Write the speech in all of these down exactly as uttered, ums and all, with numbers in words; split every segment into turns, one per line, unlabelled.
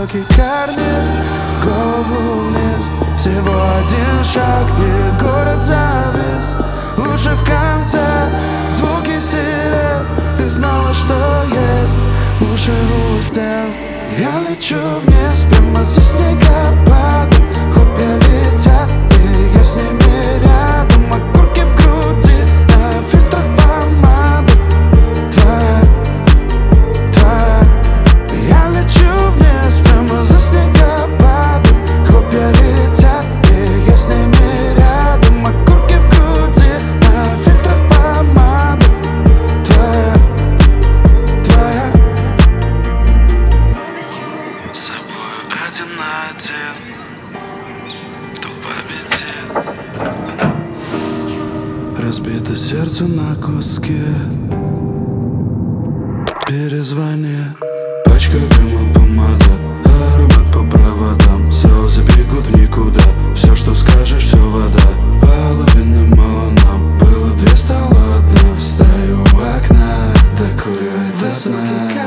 высокий карниз, голову вниз. Всего один шаг и город завис. Лучше в конце звуки сирен. Ты знала, что есть уши у стен. Я лечу вниз, прямо за снегопадом. Хлопья летят, и я с ними рядом. Окурки в груди, на фильтрах помада. Твоя, твоя. Я лечу вниз, прямо за снегопадом. Хлопья летят, и я с ними рядом. Окурки в груди, на фильтрах помада. Твоя, твоя. С собой один на один. Кто победит? Разбито сердце на куски. Перезвони. Пачка дыма, помада, аромат по проводам. Слезы бегут в никуда. Все, что скажешь, все вода. Половины мало нам. Было две, стало одна. Стою у окна, докурю до сна.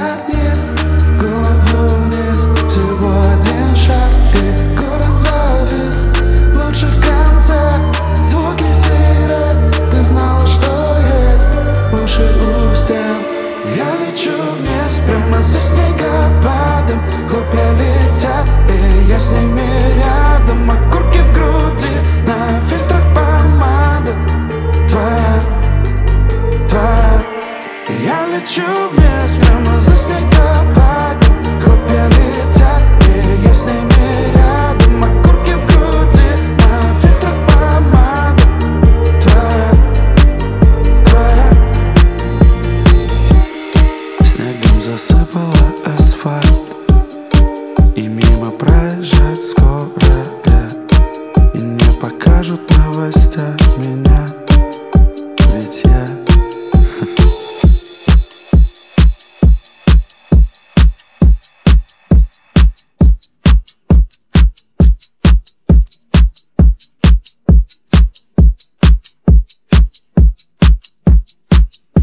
Голову вниз. Всего один шаг и город завис. Лучше в конце звуки сирен. Ты знала, что есть уши у стен. Я лечу вниз, прямо за снегопадом. Хлопья летят, и я с ними рядом. Окурки в груди, на фильтрах помада. Твоя, твоя. Я лечу вниз, прямо за снегопадом. Хлопья летят, и я с ними рядом. Окурки в груди, на фильтрах помада. Твоя, твоя. Снегом засыпала асфальт, и мимо проезжает скорая, и не покажут новостях меня, ведь я